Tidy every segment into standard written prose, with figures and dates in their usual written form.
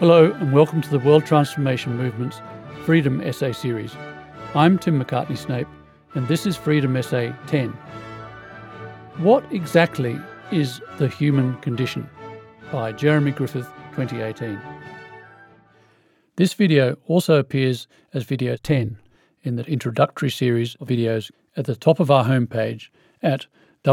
Hello and welcome to the World Transformation Movement's Freedom Essay Series. I'm Tim McCartney-Snape and this is Freedom Essay 10. What exactly is the human condition? By Jeremy Griffith, 2018. This video also appears as video 10 in the introductory series of videos at the top of our homepage at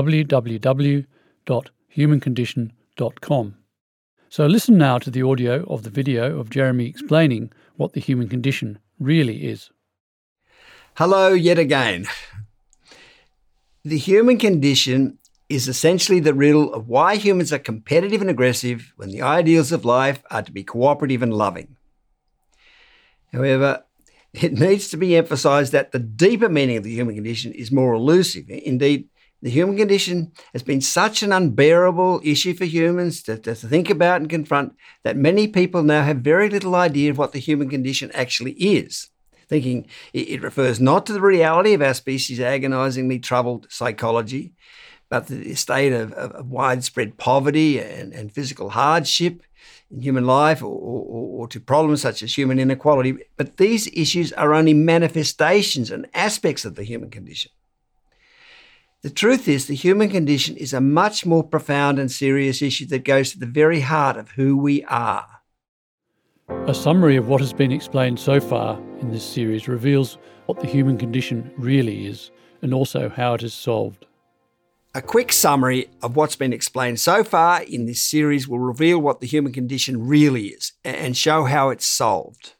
www.humancondition.com. So listen now to the audio of the video of Jeremy explaining what the human condition really is. Hello yet again. The human condition is essentially the riddle of why humans are competitive and aggressive when the ideals of life are to be cooperative and loving. However, it needs to be emphasised that the deeper meaning of the human condition is more elusive. Indeed, the human condition has been such an unbearable issue for humans to think about and confront that many people now have very little idea of what the human condition actually is, thinking it refers not to the reality of our species' agonisingly troubled psychology, but the state of widespread poverty and physical hardship in human life or to problems such as human inequality. But these issues are only manifestations and aspects of the human condition. The truth is, the human condition is a much more profound and serious issue that goes to the very heart of who we are. A summary of what has been explained so far in this series reveals what the human condition really is and also how it is solved. A quick summary of what's been explained so far in this series will reveal what the human condition really is and show how it's solved.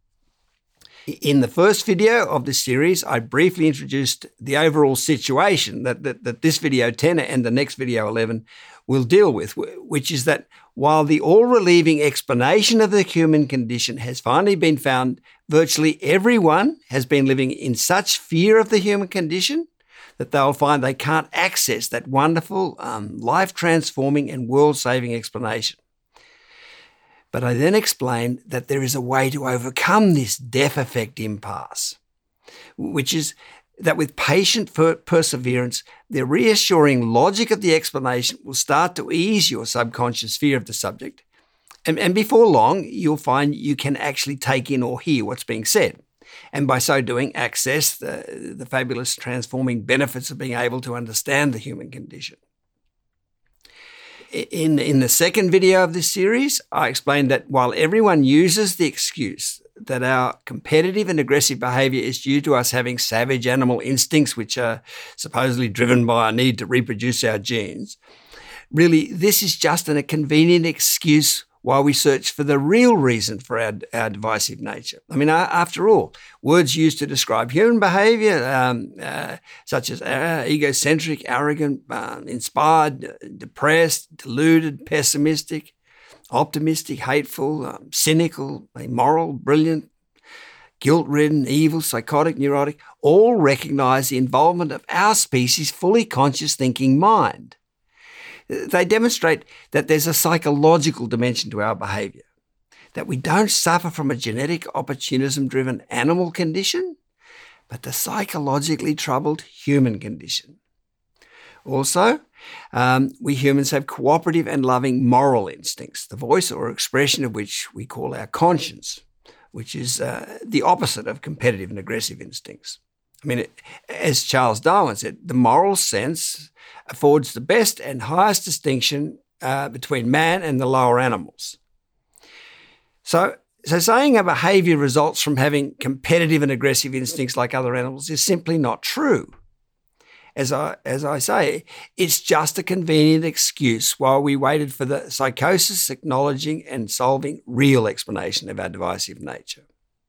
In the first video of this series, I briefly introduced the overall situation that this video 10 and the next video 11 will deal with, which is that while the all-relieving explanation of the human condition has finally been found, virtually everyone has been living in such fear of the human condition that they'll find they can't access that wonderful, life-transforming and world-saving explanation. But I then explained that there is a way to overcome this death effect impasse, which is that with patient perseverance, the reassuring logic of the explanation will start to ease your subconscious fear of the subject. And before long, you'll find you can actually take in or hear what's being said. And by so doing, access the fabulous transforming benefits of being able to understand the human condition. In the second video of this series, I explained that while everyone uses the excuse that our competitive and aggressive behaviour is due to us having savage animal instincts which are supposedly driven by our need to reproduce our genes, really this is just a convenient excuse while we search for the real reason for our divisive nature. I mean, after all, words used to describe human behaviour, such as egocentric, arrogant, inspired, depressed, deluded, pessimistic, optimistic, hateful, cynical, immoral, brilliant, guilt-ridden, evil, psychotic, neurotic, all recognise the involvement of our species' fully conscious thinking mind. They demonstrate that there's a psychological dimension to our behaviour, that we don't suffer from a genetic opportunism-driven animal condition, but the psychologically troubled human condition. Also, we humans have cooperative and loving moral instincts, the voice or expression of which we call our conscience, which is the opposite of competitive and aggressive instincts. I mean, as Charles Darwin said, the moral sense affords the best and highest distinction between man and the lower animals. So saying a behaviour results from having competitive and aggressive instincts like other animals is simply not true. As I say, it's just a convenient excuse while we waited for the psychosis acknowledging and solving real explanation of our divisive nature.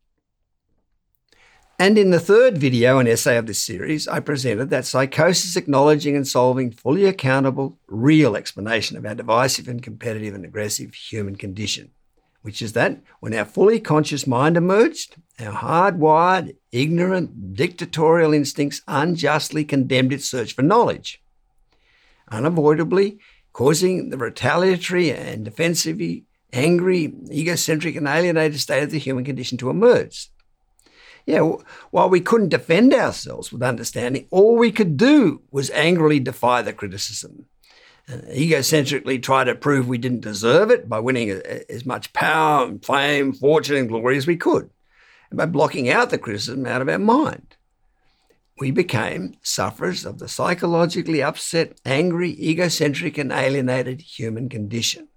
And in the third video and essay of this series, I presented that psychosis acknowledging and solving fully accountable, real explanation of our divisive and competitive and aggressive human condition, which is that when our fully conscious mind emerged, our hardwired, ignorant, dictatorial instincts unjustly condemned its search for knowledge, unavoidably causing the retaliatory and defensive, angry, egocentric and alienated state of the human condition to emerge. Yeah, while we couldn't defend ourselves with understanding, all we could do was angrily defy the criticism. and egocentrically try to prove we didn't deserve it by winning as much power and fame, fortune and glory as we could, and by blocking out the criticism out of our mind. We became sufferers of the psychologically upset, angry, egocentric and alienated human condition.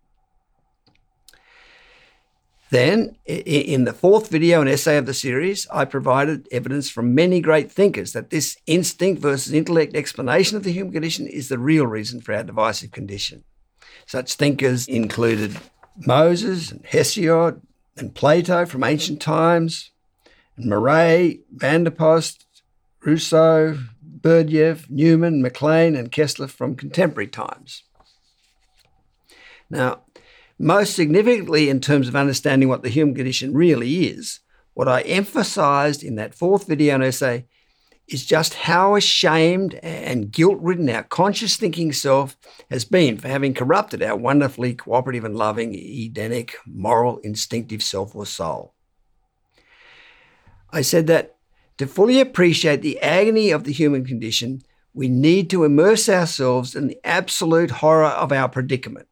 Then, in the fourth video and essay of the series, I provided evidence from many great thinkers that this instinct versus intellect explanation of the human condition is the real reason for our divisive condition. Such thinkers included Moses and Hesiod and Plato from ancient times, and Murray, Van der Post, Rousseau, Berdyaev, Newman, MacLean and Kessler from contemporary times. Now, most significantly in terms of understanding what the human condition really is, what I emphasised in that fourth video and essay is just how ashamed and guilt-ridden our conscious thinking self has been for having corrupted our wonderfully cooperative and loving, Edenic, moral, instinctive self or soul. I said that to fully appreciate the agony of the human condition, we need to immerse ourselves in the absolute horror of our predicament.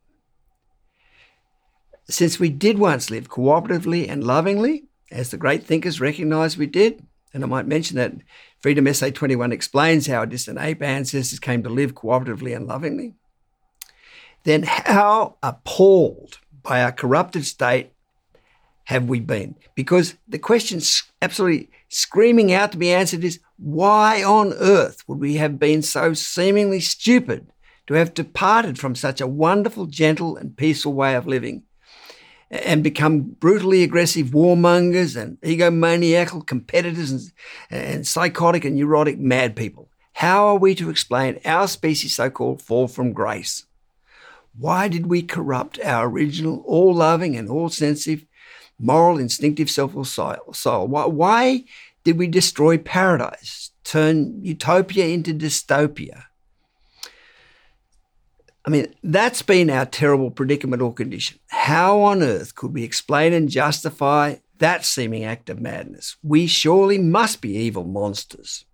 Since we did once live cooperatively and lovingly, as the great thinkers recognised we did, and I might mention that Freedom Essay 21 explains how our distant ape ancestors came to live cooperatively and lovingly, then how appalled by our corrupted state have we been? Because the question absolutely screaming out to be answered is, why on earth would we have been so seemingly stupid to have departed from such a wonderful, gentle and peaceful way of living and become brutally aggressive warmongers and egomaniacal competitors and psychotic and neurotic mad people? How are we to explain our species' so-called fall from grace? Why did we corrupt our original, all-loving and all-sensitive, moral, instinctive self or soul? Why did we destroy paradise, turn utopia into dystopia? I mean, that's been our terrible predicament or condition. How on earth could we explain and justify that seeming act of madness? We surely must be evil monsters.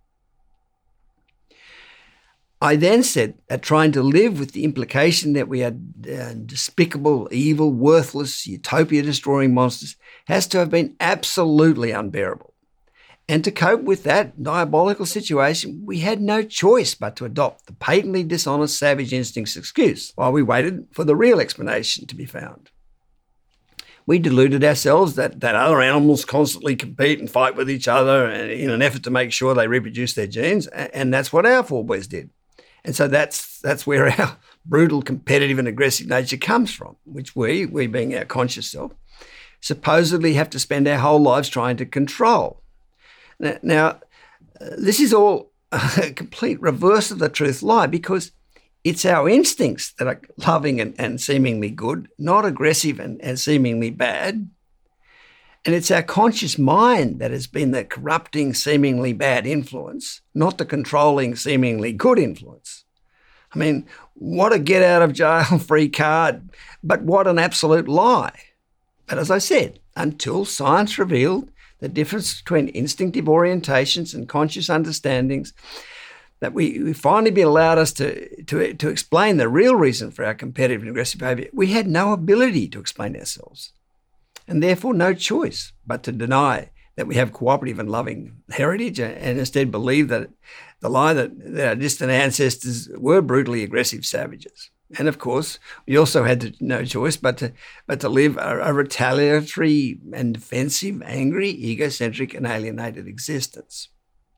I then said that trying to live with the implication that we are despicable, evil, worthless, utopia-destroying monsters has to have been absolutely unbearable. And to cope with that diabolical situation, we had no choice but to adopt the patently dishonest savage instincts excuse while we waited for the real explanation to be found. We deluded ourselves that other animals constantly compete and fight with each other in an effort to make sure they reproduce their genes, and that's what our forebears did. And so that's where our brutal, competitive and aggressive nature comes from, which we being our conscious self, supposedly have to spend our whole lives trying to control. Now, this is all a complete reverse of the truth lie, because it's our instincts that are loving and seemingly good, not aggressive and seemingly bad. And it's our conscious mind that has been the corrupting, seemingly bad influence, not the controlling, seemingly good influence. I mean, what a get-out-of-jail-free card, but what an absolute lie. But as I said, until science revealed the difference between instinctive orientations and conscious understandings, that we finally been allowed us to explain the real reason for our competitive and aggressive behaviour, we had no ability to explain ourselves, and therefore no choice but to deny that we have cooperative and loving heritage, and instead believe that the lie that our distant ancestors were brutally aggressive savages. And of course, we also had no choice but to live a retaliatory and defensive, angry, egocentric and alienated existence.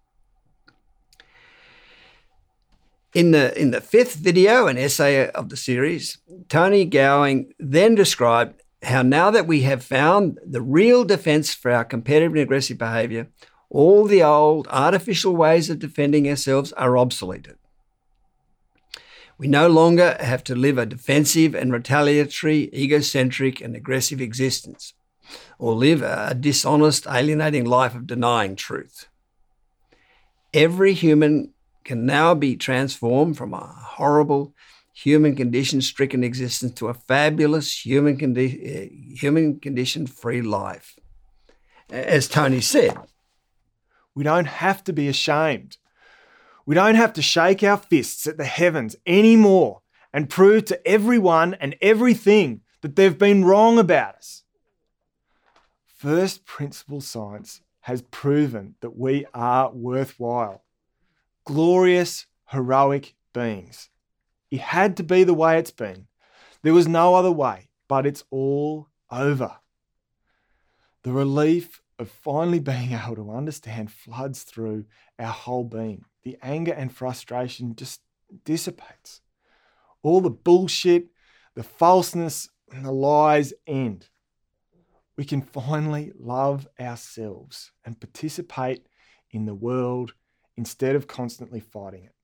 In the fifth video and essay of the series, Tony Gowing then described how now that we have found the real defence for our competitive and aggressive behaviour, all the old artificial ways of defending ourselves are obsoleted. We no longer have to live a defensive and retaliatory, egocentric and aggressive existence, or live a dishonest, alienating life of denying truth. Every human can now be transformed from a horrible, human condition-stricken existence to a fabulous, human condition-free life. As Tony said, we don't have to be ashamed. We don't have to shake our fists at the heavens anymore and prove to everyone and everything that they've been wrong about us. First principle science has proven that we are worthwhile, glorious, heroic beings. It had to be the way it's been. There was no other way, but it's all over. The relief of finally being able to understand floods through our whole being. The anger and frustration just dissipates. All the bullshit, the falseness, and the lies end. We can finally love ourselves and participate in the world instead of constantly fighting it.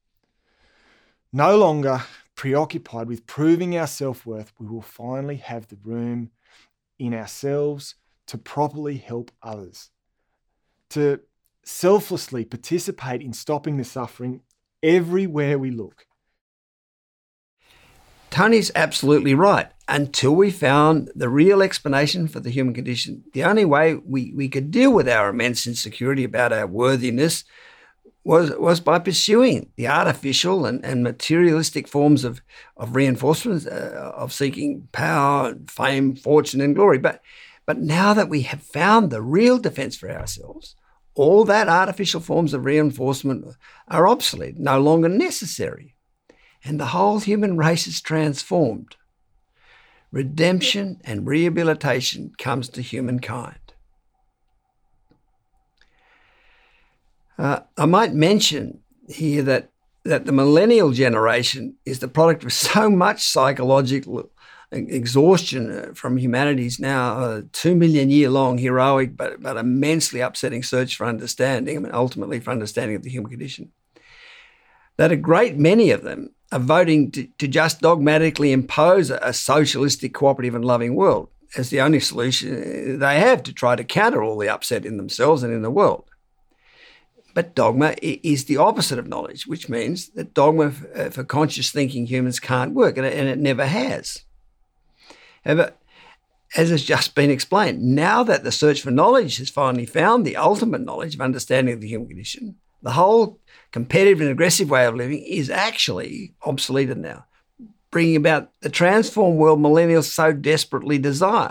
No longer preoccupied with proving our self-worth, we will finally have the room in ourselves to properly help others, to selflessly participate in stopping the suffering everywhere we look. Tony's absolutely right. Until we found the real explanation for the human condition, the only way we could deal with our immense insecurity about our worthiness was by pursuing the artificial and materialistic forms of reinforcement, of seeking power, fame, fortune, and glory. But now that we have found the real defense for ourselves, all that artificial forms of reinforcement are obsolete, no longer necessary. And the whole human race is transformed. Redemption and rehabilitation comes to humankind. I might mention here that the millennial generation is the product of so much psychological exhaustion from humanity's now 2 million year long heroic but immensely upsetting search for understanding, ultimately for understanding of the human condition, that a great many of them are voting to just dogmatically impose a socialistic, cooperative and loving world as the only solution they have to try to counter all the upset in themselves and in the world. But dogma is the opposite of knowledge, which means that dogma for conscious thinking humans can't work, and it never has. However, as has just been explained, now that the search for knowledge has finally found the ultimate knowledge of understanding of the human condition, the whole competitive and aggressive way of living is actually obsoleted now, bringing about the transformed world millennials so desperately desire.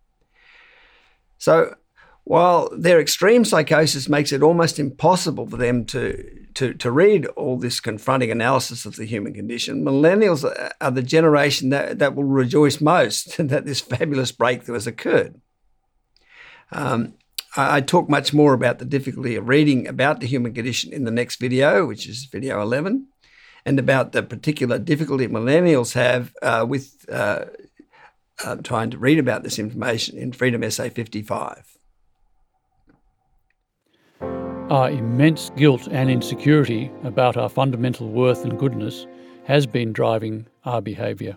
So, while their extreme psychosis makes it almost impossible for them to read all this confronting analysis of the human condition, millennials are the generation that will rejoice most that this fabulous breakthrough has occurred. I talk much more about the difficulty of reading about the human condition in the next video, which is video 11, and about the particular difficulty millennials have with trying to read about this information in Freedom Essay 55. Our immense guilt and insecurity about our fundamental worth and goodness has been driving our behaviour.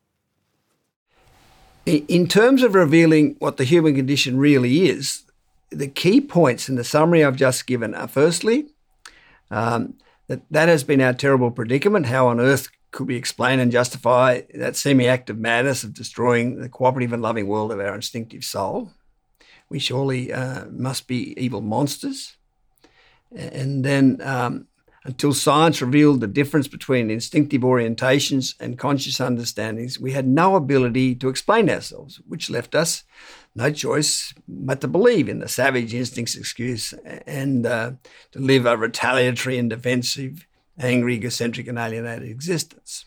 In terms of revealing what the human condition really is, the key points in the summary I've just given are firstly, that has been our terrible predicament. How on earth could we explain and justify that semi-active madness of destroying the cooperative and loving world of our instinctive soul? We surely must be evil monsters. And then until science revealed the difference between instinctive orientations and conscious understandings, we had no ability to explain ourselves, which left us no choice but to believe in the savage instincts excuse and to live a retaliatory and defensive, angry, egocentric and alienated existence.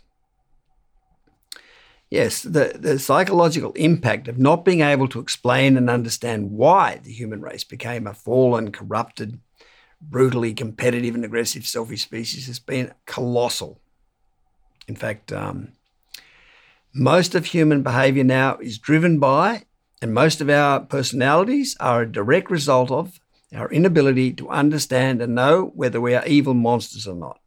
Yes, the psychological impact of not being able to explain and understand why the human race became a fallen, corrupted, brutally competitive and aggressive selfish species has been colossal. In fact, most of human behaviour now is driven by, and most of our personalities are a direct result of, our inability to understand and know whether we are evil monsters or not.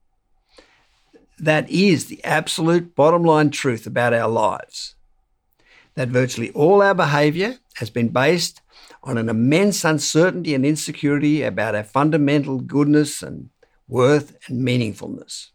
That is the absolute bottom line truth about our lives. That virtually all our behaviour has been based on an immense uncertainty and insecurity about our fundamental goodness and worth and meaningfulness.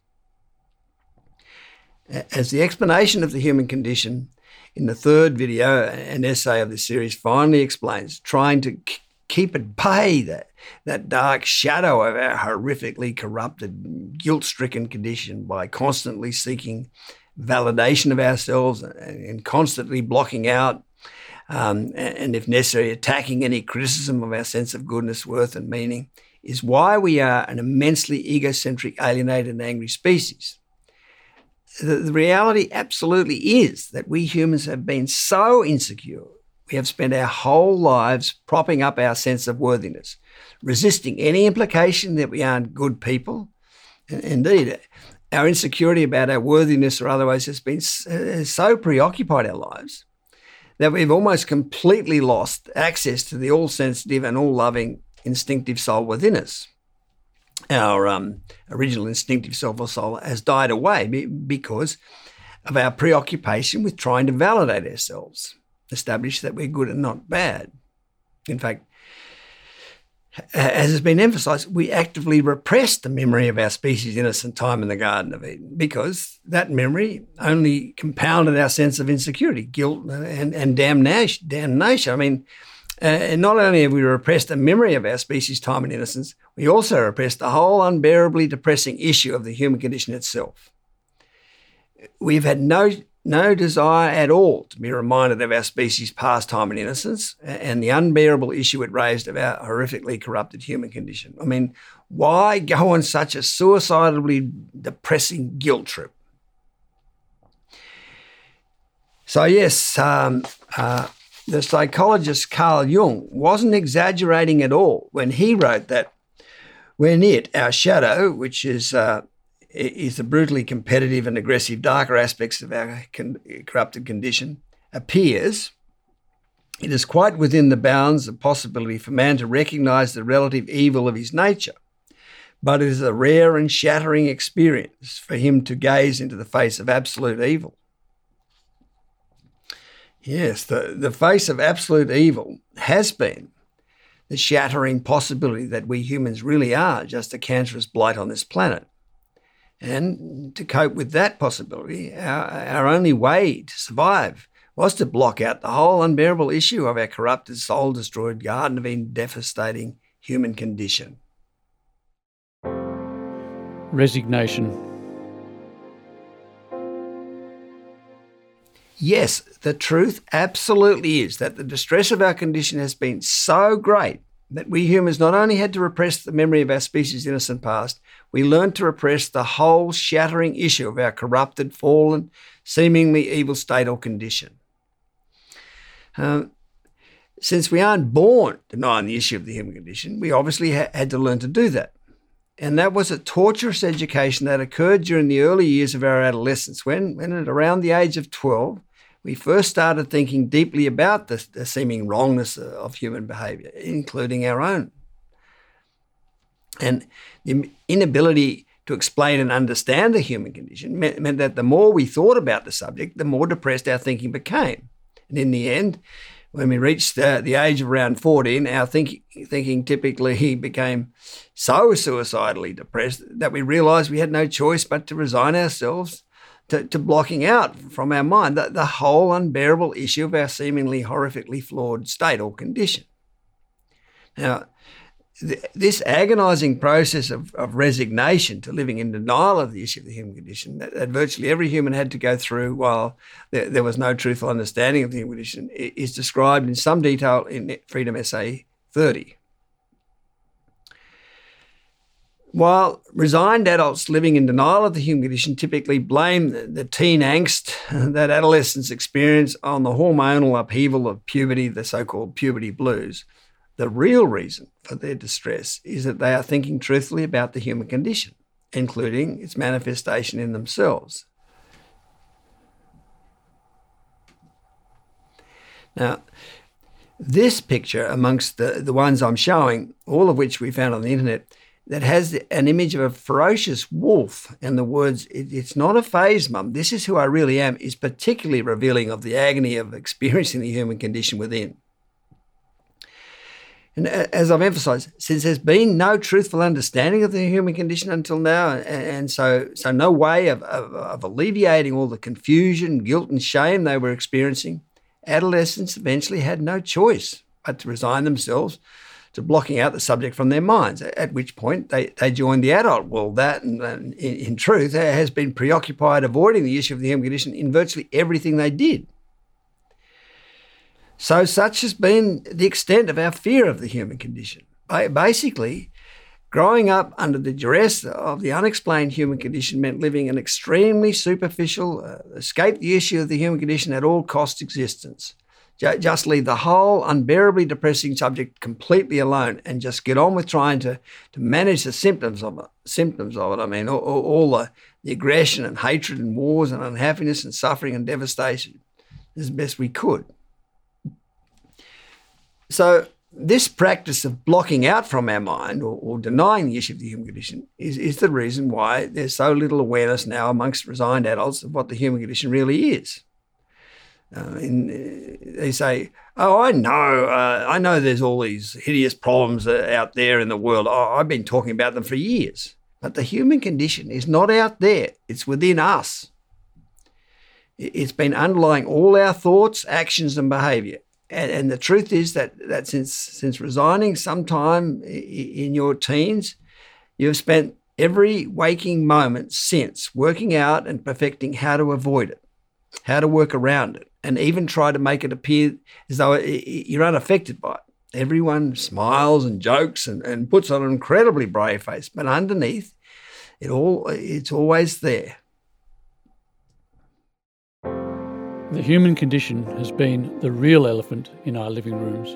As the explanation of the human condition in the third video and essay of this series finally explains, trying to keep at bay that dark shadow of our horrifically corrupted, guilt-stricken condition by constantly seeking validation of ourselves and constantly blocking out and if necessary, attacking any criticism of our sense of goodness, worth and meaning, is why we are an immensely egocentric, alienated and angry species. The reality absolutely is that we humans have been so insecure, we have spent our whole lives propping up our sense of worthiness, resisting any implication that we aren't good people. Indeed, our insecurity about our worthiness or otherwise has so preoccupied our lives that we've almost completely lost access to the all-sensitive and all-loving instinctive soul within us. Our original instinctive self or soul has died away because of our preoccupation with trying to validate ourselves, establish that we're good and not bad. In fact, as has been emphasised, we actively repress the memory of our species' innocent time in the Garden of Eden because that memory only compounded our sense of insecurity, guilt and damnation. I mean, not only have we repressed the memory of our species' time and innocence, we also repressed the whole unbearably depressing issue of the human condition itself. We've had no desire at all to be reminded of our species' past time and innocence and the unbearable issue it raised of our horrifically corrupted human condition. I mean, why go on such a suicidally depressing guilt trip? So yes, the psychologist Carl Jung wasn't exaggerating at all when he wrote that when our shadow, which is the brutally competitive and aggressive darker aspects of our corrupted condition, appears, it is quite within the bounds of possibility for man to recognise the relative evil of his nature, but it is a rare and shattering experience for him to gaze into the face of absolute evil. Yes, the face of absolute evil has been the shattering possibility that we humans really are just a cancerous blight on this planet. And to cope with that possibility, our only way to survive was to block out the whole unbearable issue of our corrupted, soul-destroyed, Garden of Eden devastating human condition. Resignation. Yes, the truth absolutely is that the distress of our condition has been so great that we humans not only had to repress the memory of our species' innocent past, we learned to repress the whole shattering issue of our corrupted, fallen, seemingly evil state or condition. Since we aren't born denying the issue of the human condition, we obviously had to learn to do that. And that was a torturous education that occurred during the early years of our adolescence, when at around the age of 12, we first started thinking deeply about the seeming wrongness of human behaviour, including our own. And the inability to explain and understand the human condition meant that the more we thought about the subject, the more depressed our thinking became. And in the end, when we reached the age of around 14, our thinking typically became so suicidally depressed that we realised we had no choice but to resign ourselves to blocking out from our mind the whole unbearable issue of our seemingly horrifically flawed state or condition. Now, this agonising process of resignation to living in denial of the issue of the human condition that virtually every human had to go through while there was no truthful understanding of the human condition is described in some detail in Freedom Essay 30. While resigned adults living in denial of the human condition typically blame the teen angst that adolescents experience on the hormonal upheaval of puberty, the so-called puberty blues, the real reason for their distress is that they are thinking truthfully about the human condition, including its manifestation in themselves. Now, this picture amongst the ones I'm showing, all of which we found on the internet, that has an image of a ferocious wolf and the words, "It's not a phase, Mum, this is who I really am," is particularly revealing of the agony of experiencing the human condition within. And as I've emphasised, since there's been no truthful understanding of the human condition until now, and so no way of alleviating all the confusion, guilt and shame they were experiencing, adolescents eventually had no choice but to resign themselves to blocking out the subject from their minds, at which point they join the adult world that, in truth, has been preoccupied avoiding the issue of the human condition in virtually everything they did. So such has been the extent of our fear of the human condition. Basically, growing up under the duress of the unexplained human condition meant living an extremely superficial, escape the issue of the human condition at all cost existence. Just leave the whole unbearably depressing subject completely alone and just get on with trying to manage the symptoms of it. I mean, all the aggression and hatred and wars and unhappiness and suffering and devastation as best we could. So this practice of blocking out from our mind or denying the issue of the human condition is the reason why there's so little awareness now amongst resigned adults of what the human condition really is. They say, "Oh, I know there's all these hideous problems out there in the world. I've been talking about them for years." But the human condition is not out there. It's within us. It's been underlying all our thoughts, actions and behaviour. And the truth is that since resigning sometime in your teens, you've spent every waking moment since working out and perfecting how to avoid it, how to work around it, and even try to make it appear as though you're unaffected by it. Everyone smiles and jokes and puts on an incredibly brave face, but underneath it's always there. The human condition has been the real elephant in our living rooms.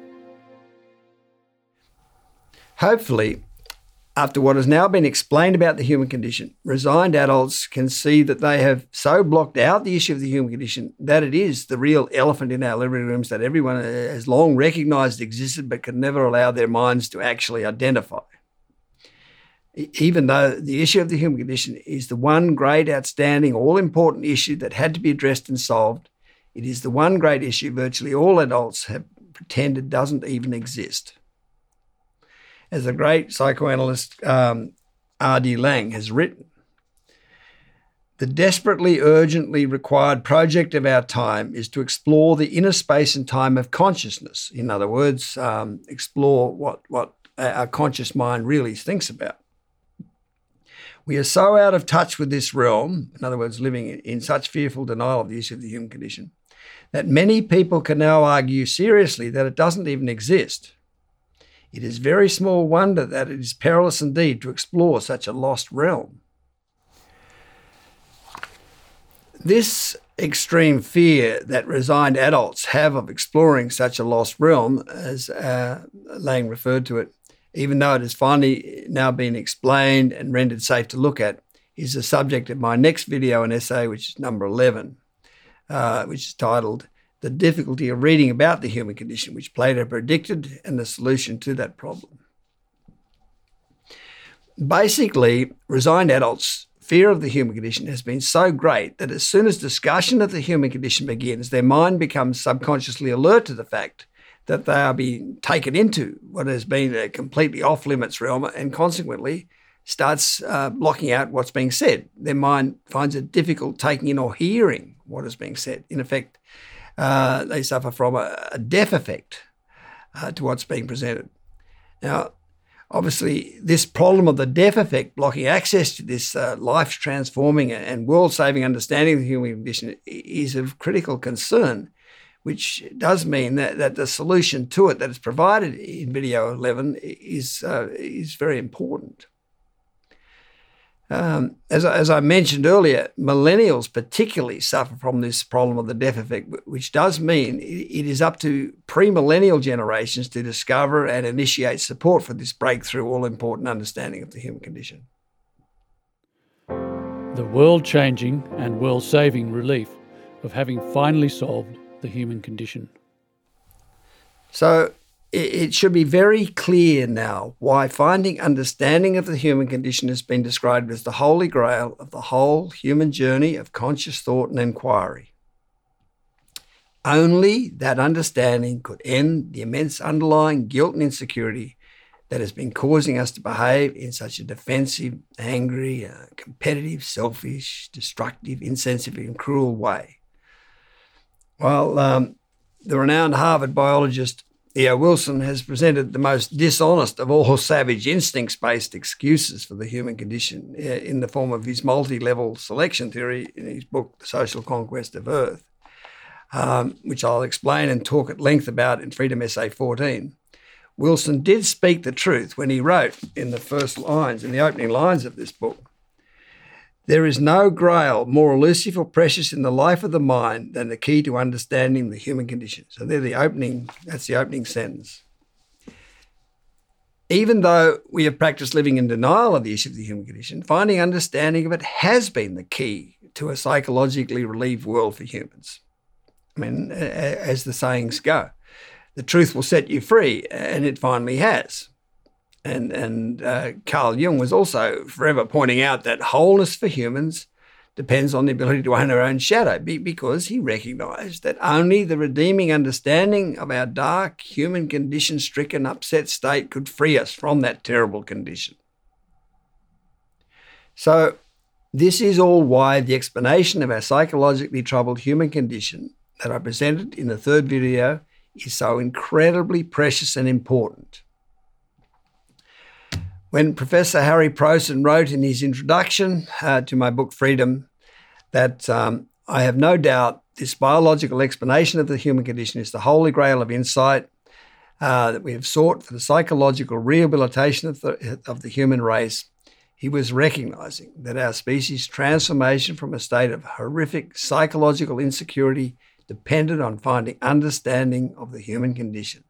Hopefully, after what has now been explained about the human condition, resigned adults can see that they have so blocked out the issue of the human condition that it is the real elephant in our living rooms that everyone has long recognised existed but could never allow their minds to actually identify. Even though the issue of the human condition is the one great, outstanding, all-important issue that had to be addressed and solved, it is the one great issue virtually all adults have pretended doesn't even exist. As the great psychoanalyst R.D. Laing has written, "The desperately, urgently required project of our time is to explore the inner space and time of consciousness." In other words, explore what our conscious mind really thinks about. We are so out of touch with this realm, in other words, living in such fearful denial of the issue of the human condition, that many people can now argue seriously that it doesn't even exist. It is very small wonder that it is perilous indeed to explore such a lost realm. This extreme fear that resigned adults have of exploring such a lost realm, as Laing referred to it, even though it has finally now been explained and rendered safe to look at, is the subject of my next video and essay, which is number 11, which is titled "The Difficulty of Reading About the Human Condition, which Plato Predicted and the Solution to That Problem." Basically, resigned adults' fear of the human condition has been so great that as soon as discussion of the human condition begins, their mind becomes subconsciously alert to the fact that they are being taken into what has been a completely off-limits realm and consequently starts blocking out what's being said. Their mind finds it difficult taking in or hearing what is being said. In effect, they suffer from a deaf effect to what's being presented. Now, obviously, this problem of the deaf effect blocking access to this life-transforming and world-saving understanding of the human condition is of critical concern, which does mean that the solution to it that is provided in video 11 is very important. As I mentioned earlier, millennials particularly suffer from this problem of the deaf effect, which does mean it is up to pre-millennial generations to discover and initiate support for this breakthrough, all-important understanding of the human condition. The world-changing and world-saving relief of having finally solved the human condition. So it should be very clear now why finding understanding of the human condition has been described as the holy grail of the whole human journey of conscious thought and inquiry. Only that understanding could end the immense underlying guilt and insecurity that has been causing us to behave in such a defensive, angry, competitive, selfish, destructive, insensitive and cruel way. Well, the renowned Harvard biologist E.O. Wilson has presented the most dishonest of all savage instincts-based excuses for the human condition in the form of his multi-level selection theory in his book, The Social Conquest of Earth, which I'll explain and talk at length about in Freedom Essay 14. Wilson did speak the truth when he wrote in the opening lines of this book, "There is no grail more elusive or precious in the life of the mind than the key to understanding the human condition." So that's the opening sentence. Even though we have practiced living in denial of the issue of the human condition, finding understanding of it has been the key to a psychologically relieved world for humans. I mean, as the sayings go, the truth will set you free, and it finally has. And Carl Jung was also forever pointing out that wholeness for humans depends on the ability to own our own shadow, because he recognised that only the redeeming understanding of our dark, human condition-stricken, upset state could free us from that terrible condition. So this is all why the explanation of our psychologically troubled human condition that I presented in the third video is so incredibly precious and important. When Professor Harry Prosen wrote in his introduction to my book Freedom that I have no doubt this biological explanation of the human condition is the holy grail of insight that we have sought for the psychological rehabilitation of the human race, he was recognising that our species' transformation from a state of horrific psychological insecurity depended on finding understanding of the human condition.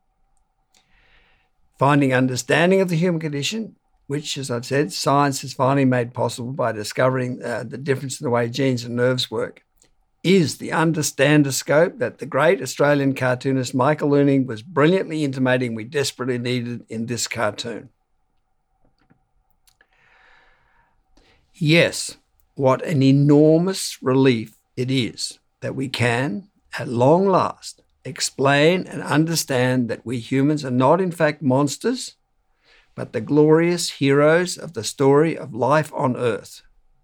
Finding understanding of the human condition, which, as I've said, science has finally made possible by discovering the difference in the way genes and nerves work, is the understandoscope that the great Australian cartoonist Michael Leunig was brilliantly intimating we desperately needed in this cartoon. Yes, what an enormous relief it is that we can, at long last, explain and understand that we humans are not in fact monsters, but the glorious heroes of the story of life on Earth.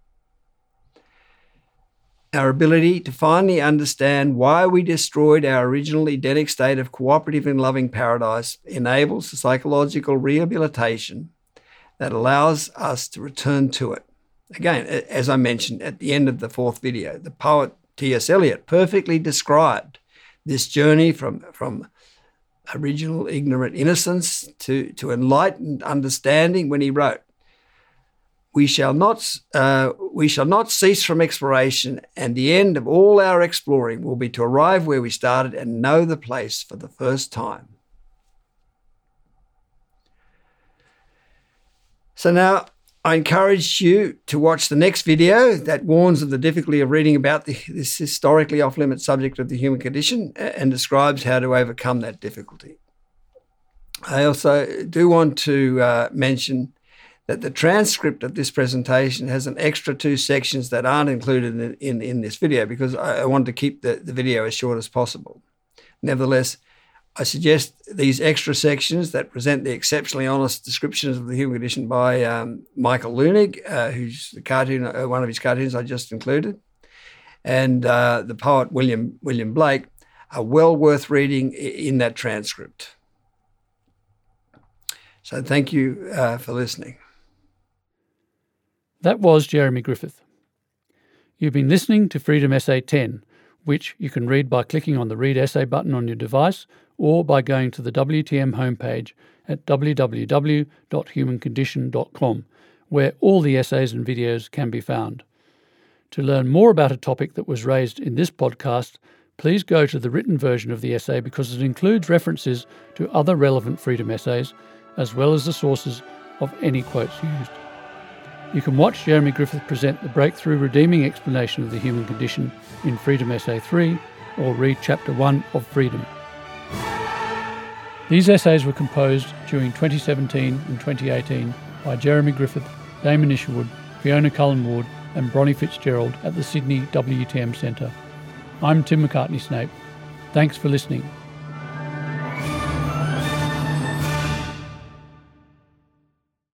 Our ability to finally understand why we destroyed our original Edenic state of cooperative and loving paradise enables the psychological rehabilitation that allows us to return to it. Again, as I mentioned at the end of the fourth video, the poet T.S. Eliot perfectly described this journey from original ignorant innocence to enlightened understanding when he wrote, We shall not cease from exploration, and the end of all our exploring will be to arrive where we started and know the place for the first time. So now I encourage you to watch the next video that warns of the difficulty of reading about this historically off-limit subject of the human condition and describes how to overcome that difficulty. I also do want to mention that the transcript of this presentation has an extra 2 sections that aren't included in this video because I wanted to keep the video as short as possible. Nevertheless, I suggest these extra sections that present the exceptionally honest descriptions of the human condition by Michael Leunig, who's the cartoon, one of his cartoons I just included, and the poet William Blake are well worth reading in that transcript. So thank you for listening. That was Jeremy Griffith. You've been listening to Freedom Essay 10, which you can read by clicking on the Read Essay button on your device or by going to the WTM homepage at www.humancondition.com, where all the essays and videos can be found. To learn more about a topic that was raised in this podcast, please go to the written version of the essay because it includes references to other relevant freedom essays, as well as the sources of any quotes used. You can watch Jeremy Griffith present the breakthrough redeeming explanation of the human condition in Freedom Essay 3 or read Chapter 1 of Freedom. These essays were composed during 2017 and 2018 by Jeremy Griffith, Damon Isherwood, Fiona Cullen-Ward and Bronnie Fitzgerald at the Sydney WTM Centre. I'm Tim McCartney-Snape. Thanks for listening.